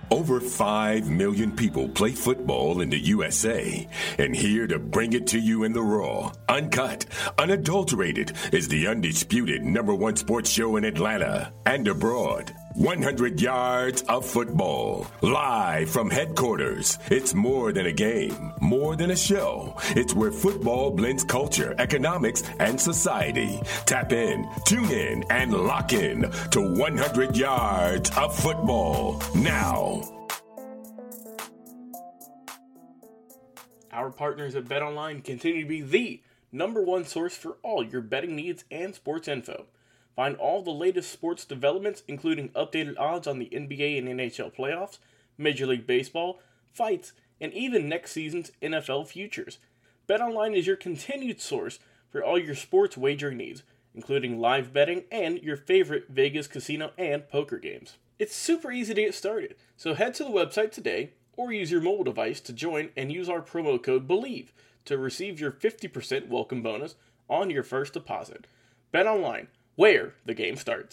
Over 5 million people play football in the USA, and here to bring it to you in the raw, uncut, unadulterated is the undisputed #1 sports show in Atlanta and abroad. 100 yards of football, live from headquarters. It's more than a game, more than a show. It's where football blends culture, economics, and society. Tap in, tune in, and lock in to 100 yards of football now. Our partners at BetOnline continue to be the #1 source for all your betting needs and sports info. Find all the latest sports developments, including updated odds on the NBA and NHL playoffs, Major League Baseball, fights, and even next season's NFL futures. BetOnline is your continued source for all your sports wagering needs, including live betting and your favorite Vegas casino and poker games. It's super easy to get started, so head to the website today or use your mobile device to join and use our promo code BELIEVE to receive your 50% welcome bonus on your first deposit. BetOnline, where the game starts.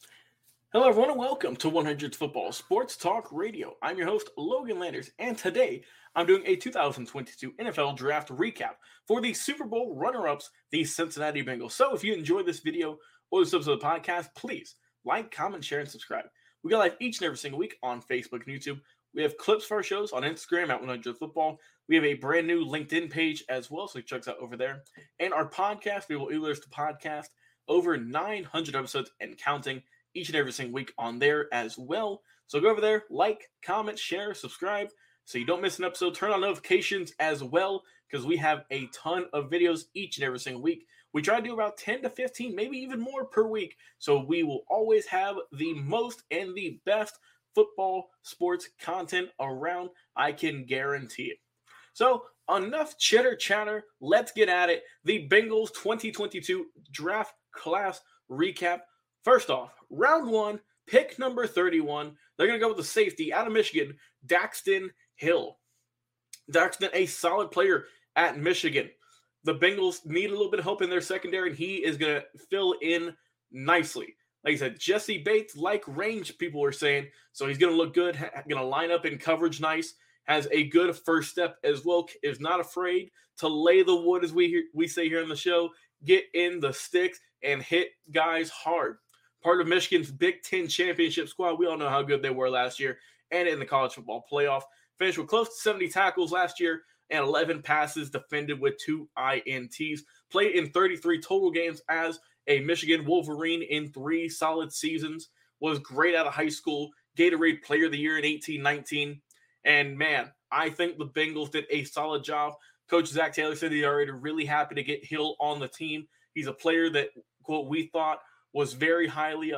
Hello everyone and welcome to 100 Football Sports Talk Radio. I'm your host Logan Landers, and today I'm doing a 2022 NFL Draft recap for the Super Bowl runner-ups, the Cincinnati Bengals. So if you enjoyed this video or this episode of the podcast, please like, comment, share, and subscribe. We go live each and every single week on Facebook and YouTube. We have clips for our shows on Instagram at 100 Football. We have a brand new LinkedIn page as well, so check us out over there. And our podcast, we will release the podcast over 900 episodes and counting each and every single week on there as well. So go over there, like, comment, share, subscribe so you don't miss an episode. Turn on notifications as well because we have a ton of videos each and every single week. We try to do about 10 to 15, maybe even more per week. So we will always have the most and the best football sports content around. I can guarantee it. So enough chitter chatter. Let's get at it. The Bengals 2022 draft class recap. First off, round 1, pick number 31. They're going to go with the safety out of Michigan, Daxton Hill. Daxton, a solid player at Michigan. The Bengals need a little bit of help in their secondary, and he is going to fill in nicely. Like I said, Jesse Bates, like range, people are saying. So he's going to look good, going to line up in coverage nice, has a good first step as well, is not afraid to lay the wood, as we say here on the show, get in the sticks and hit guys hard. Part of Michigan's Big Ten championship squad. We all know how good they were last year and in the college football playoff. Finished with close to 70 tackles last year and 11 passes defended with 2 INTs. Played in 33 total games as a Michigan Wolverine in 3 solid seasons. Was great out of high school. Gatorade Player of the Year in 18-19. And man, I think the Bengals did a solid job. Coach Zach Taylor said he's already really happy to get Hill on the team. He's a player that, quote, we thought very highly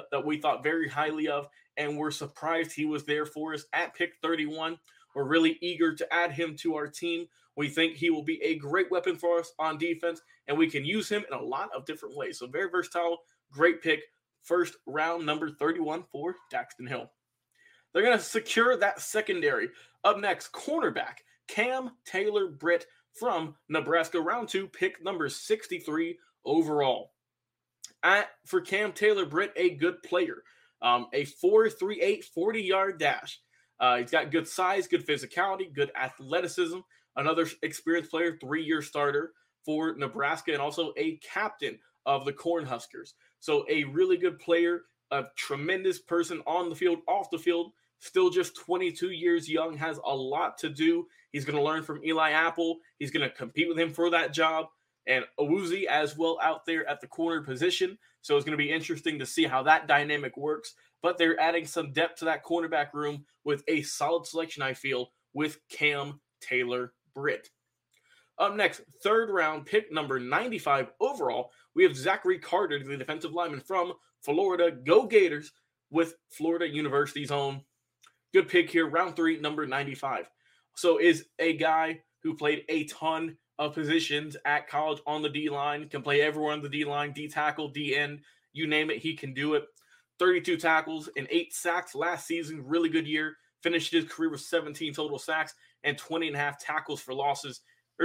of, and we're surprised he was there for us at pick 31. We're really eager to add him to our team. We think he will be a great weapon for us on defense, and we can use him in a lot of different ways. So very versatile, great pick. First round, number 31 for Daxton Hill. They're going to secure that secondary. Up next, cornerback Cam Taylor-Britt from Nebraska. Round 2, pick number 63 overall. For Cam Taylor-Britt, a good player. A 4.38 40-yard dash. He's got good size, good physicality, good athleticism. Another experienced player, 3-year starter for Nebraska, and also a captain of the Cornhuskers. So a really good player, a tremendous person on the field, off the field, still just 22 years young, has a lot to do. He's going to learn from Eli Apple. He's going to compete with him for that job. And Awuzie as well out there at the corner position. So it's going to be interesting to see how that dynamic works. But they're adding some depth to that cornerback room with a solid selection, I feel, with Cam Taylor-Britt. Up next, third round, pick number 95 overall, we have Zachary Carter, the defensive lineman from Florida. Go Gators with Florida University's own. Good pick here, round 3, number 95. So is a guy who played a ton of positions at college on the D-line, can play everywhere on the D-line, D-tackle, D-end, you name it, he can do it. 32 tackles and 8 sacks last season, really good year. Finished his career with 17 total sacks and 20.5 tackles for losses.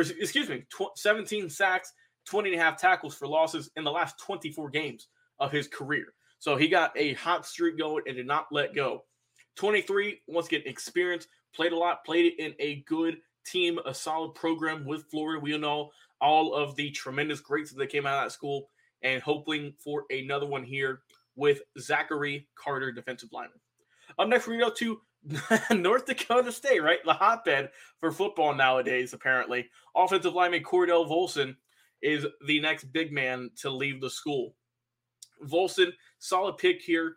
17 sacks, 20.5 tackles for losses in the last 24 games of his career. So he got a hot streak going and did not let go. 23, once again, experience, played a lot, played in a good team, a solid program with Florida. We know all of the tremendous greats that came out of that school, and hoping for another one here with Zachary Carter, defensive lineman. Up next, we go to North Dakota State, right? The hotbed for football nowadays, apparently. Offensive lineman Cordell Volson is the next big man to leave the school. Volson, solid pick here.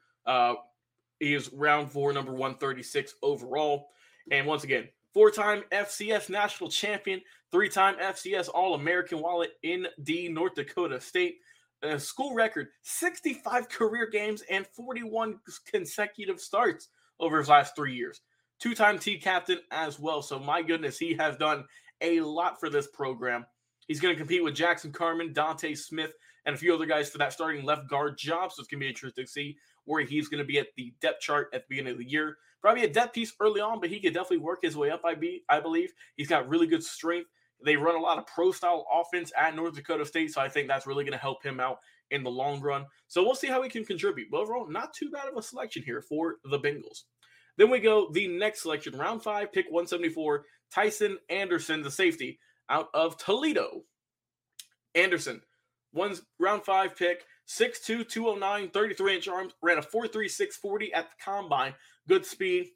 He is round 4, number 136 overall. And once again, 4-time FCS national champion, 3-time FCS All-American while in the North Dakota State. School record, 65 career games and 41 consecutive starts over his last 3 years. 2-time team captain as well. So my goodness, he has done a lot for this program. He's going to compete with Jackson Carman, Dante Smith, and a few other guys for that starting left guard job. So it's going to be interesting to see where he's going to be at the depth chart at the beginning of the year. Probably a depth piece early on, but he could definitely work his way up, I believe. He's got really good strength. They run a lot of pro-style offense at North Dakota State, so I think that's really going to help him out in the long run. So we'll see how he can contribute. But overall, not too bad of a selection here for the Bengals. Then we go the next selection, round 5, pick 174, Tycen Anderson, the safety, out of Toledo. Anderson, round 5 pick, 6'2", 209, 33-inch arms, ran a 4.36 40 at the combine. Good speed.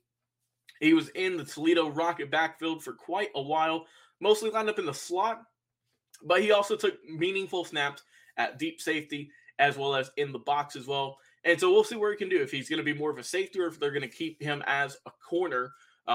He was in the Toledo Rocket backfield for quite a while, mostly lined up in the slot, but he also took meaningful snaps at deep safety as well as in the box as well. And so we'll see where he can do, if he's going to be more of a safety or if they're going to keep him as a corner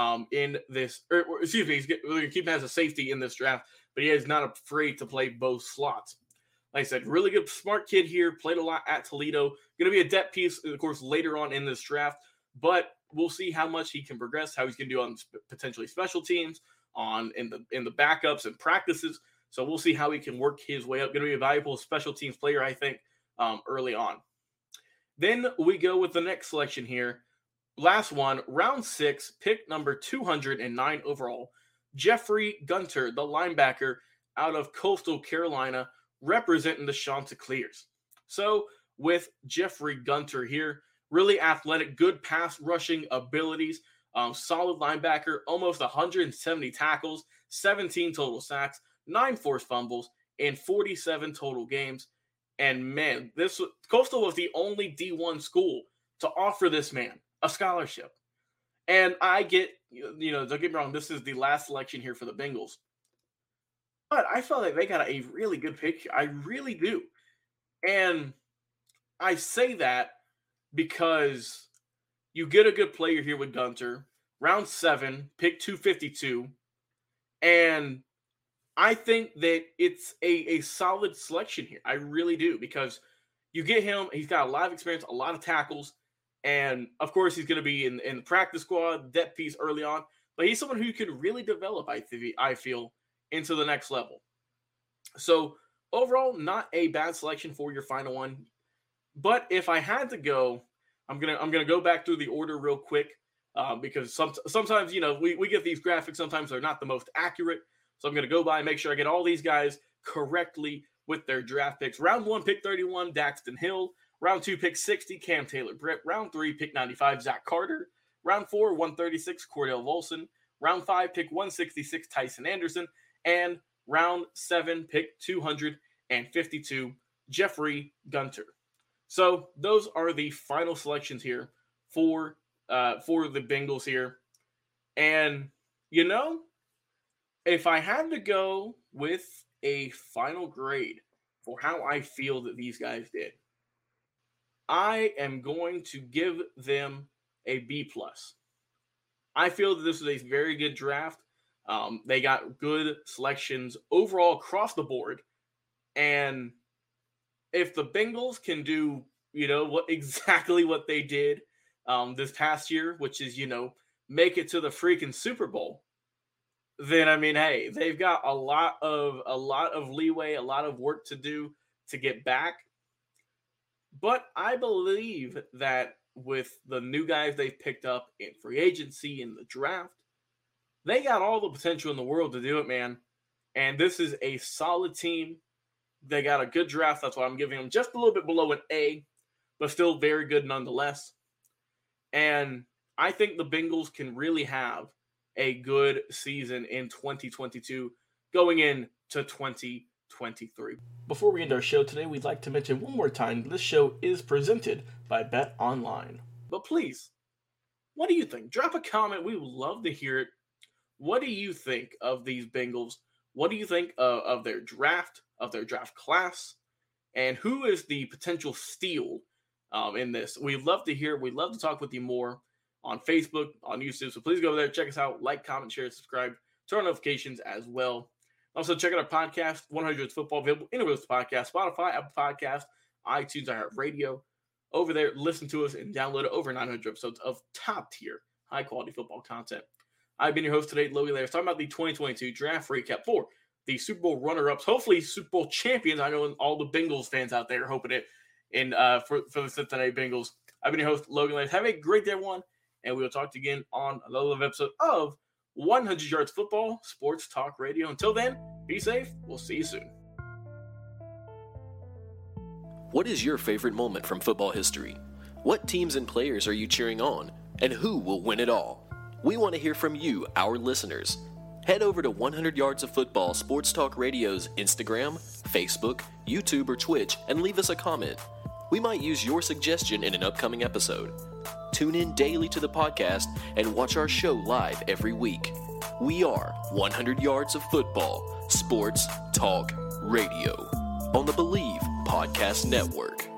in this, or excuse me, they're going to keep him as a safety in this draft, but he is not afraid to play both slots. Like I said, really good, smart kid here, played a lot at Toledo. Going to be a depth piece, of course, later on in this draft, but we'll see how much he can progress, how he's going to do on potentially special teams, in the backups and practices. So we'll see how he can work his way up. Going to be a valuable special teams player, I think, early on. Then we go with the next selection here. Last one, round 6, pick number 209 overall. Jeffrey Gunter, the linebacker out of Coastal Carolina, representing the Chanticleers. So with Jeffrey Gunter here, really athletic, good pass rushing abilities, solid linebacker, almost 170 tackles, 17 total sacks, 9 forced fumbles, and 47 total games. And man, Coastal was the only D1 school to offer this man a scholarship. And I get, don't get me wrong, this is the last selection here for the Bengals. But I felt like they got a really good pick here. I really do. And I say that because you get a good player here with Gunter. Round 7, pick 252. And I think that it's a solid selection here. I really do, because you get him. He's got a lot of experience, a lot of tackles. And, of course, he's going to be in the practice squad, depth piece early on. But he's someone who can really develop, I feel, into the next level. So, overall, not a bad selection for your final one. But if I had to go, I'm gonna go back through the order real quick, because sometimes, we get these graphics. Sometimes they're not the most accurate. So I'm going to go by and make sure I get all these guys correctly with their draft picks. Round 1, pick 31, Daxton Hill. Round 2, pick 60, Cam Taylor-Britt. Round 3, pick 95, Zach Carter. Round 4, 136, Cordell Volson. Round 5, pick 166, Tycen Anderson. And round 7, pick 252, Jeffrey Gunter. So those are the final selections here for the Bengals here. And, if I had to go with a final grade for how I feel that these guys did, I am going to give them a B+. I feel that this is a very good draft. They got good selections overall across the board. And if the Bengals can do, exactly what they did this past year, which is, make it to the freaking Super Bowl, then, hey, they've got a lot of leeway, a lot of work to do to get back. But I believe that with the new guys they've picked up in free agency, in the draft, they got all the potential in the world to do it, man. And this is a solid team. They got a good draft. That's why I'm giving them just a little bit below an A, but still very good nonetheless. And I think the Bengals can really have a good season in 2022 going into 2023. Before we end our show today, we'd like to mention one more time this show is presented by Bet Online. But please, what do you think? Drop a comment. We would love to hear it. What do you think of these Bengals? What do you think of their draft class? And who is the potential steal in this? We'd love to hear. We'd love to talk with you more on Facebook, on YouTube. So please go over there, check us out, like, comment, share, subscribe, turn on notifications as well. Also, check out our podcast, 100 Yards Football, available anywhere with podcast, Spotify, Apple Podcasts, iTunes, iHeartRadio. Over there, listen to us and download over 900 episodes of top-tier, high-quality football content. I've been your host today, Logan Lair, talking about the 2022 draft recap for the Super Bowl runner-ups, hopefully Super Bowl champions. I know all the Bengals fans out there are hoping it and for the Cincinnati Bengals. I've been your host, Logan Lair. Have a great day, everyone, and we will talk to you again on another episode of 100 Yards Football Sports Talk Radio. Until then, be safe. We'll see you soon. What is your favorite moment from football history? What teams and players are you cheering on? And who will win it all? We want to hear from you, our listeners. Head over to 100 Yards of Football Sports Talk Radio's Instagram, Facebook, YouTube, or Twitch and leave us a comment. We might use your suggestion in an upcoming episode. Tune in daily to the podcast and watch our show live every week. We are 100 Yards of Football Sports Talk Radio on the Believe Podcast Network.